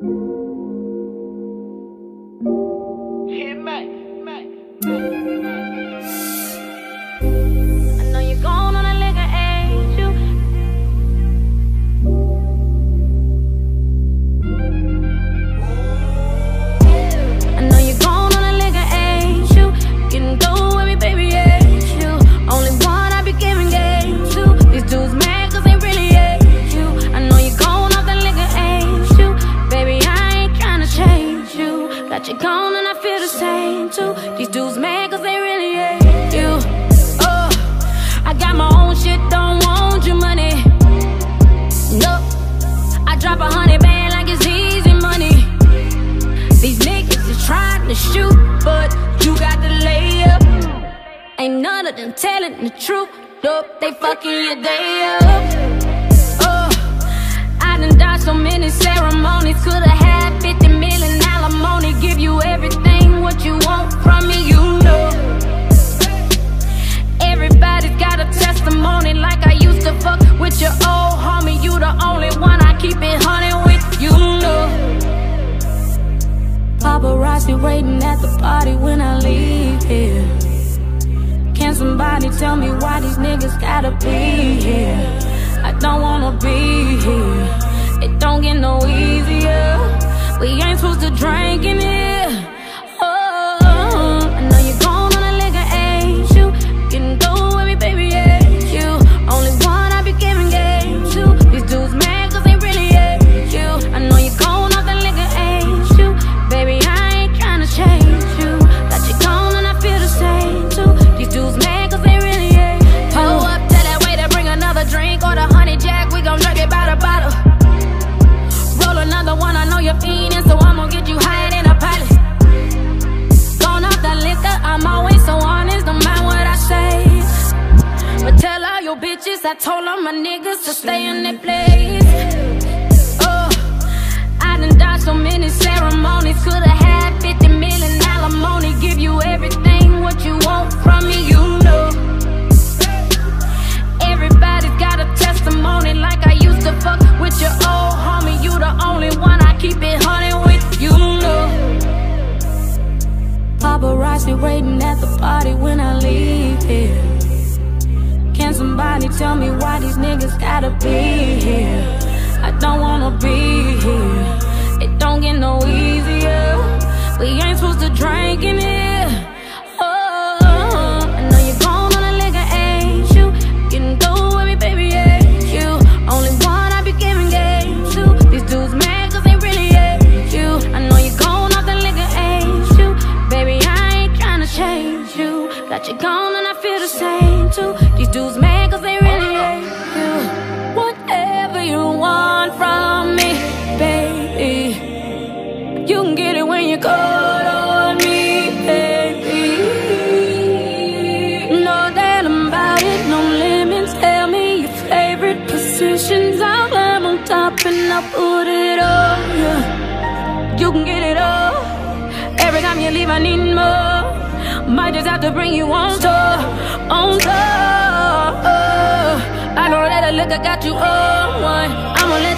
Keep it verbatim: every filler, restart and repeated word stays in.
Got you gone and I feel the same too. These dudes mad cause they really hate you. Oh, I got my own shit, don't want your money. No, I drop a hundred band like it's easy money. These niggas is trying to shoot, but you got the layup. Ain't none of them telling the truth. Nope, they fucking your day up. Oh, I done dodged so many ceremonies. Could've had fifty million alimony. Give you everything what you want from me, you know. Everybody's got a testimony. Like I used to fuck with your old homie. You the only one I keep it honey with, you know. Paparazzi waiting at the party when I leave here. Can somebody tell me why these niggas gotta be here? I don't wanna be here. It don't get no easier. We ain't supposed to drink in here. Oh, I know you're gone on a liquor, ain't you? You can go with me, baby, ain't you? Only one I be giving game to. These dudes mad cause they really hate you. I know you're gone off the liquor, ain't you? Baby, I ain't tryna change you. Got you gone and I feel the same too. These dudes mad cause they really hate you. Pull up, tell that waiter bring another drink or the honey jack. We gon' drink it by the bottle. Roll another one, I know you're fiending, so I'm gon' get you higher than a pilot. Gone off the liquor, I'm always so honest, no matter what I say. But tell all your bitches, I told all my niggas to stay in their place. Oh, I done dodged so many ceremonies. Could've had fifty million alimony. Give you everything what you want from me, you know. Everybody's got a testimony. Like I used to fuck with your old homie. You the only one I keep it honey with, you know. Paparazzi waiting at the party when I leave here. Can somebody tell me why these niggas gotta be here? I don't wanna be here. It don't get no easier. We ain't supposed to drink in here. Oh, I know you're gone on a liquor, ain't you? You can go with me, baby, ain't you? Only one I be giving game to. These dudes mad cause they really hate you. I know you're gone off the liquor, ain't you? Baby, I ain't tryna change you. Got you gone and I feel the same too. These dudes mad cause they really hate you. Whatever you want from me, baby, you can get it when you call on me, baby. Know that I'm about it, no limits. Tell me your favorite positions. I'll climb on top and I'll put it on you. You can get it all. Every time you leave I need more. Might just have to bring you on tour, on tour. I know that the liquor got you on one. I'ma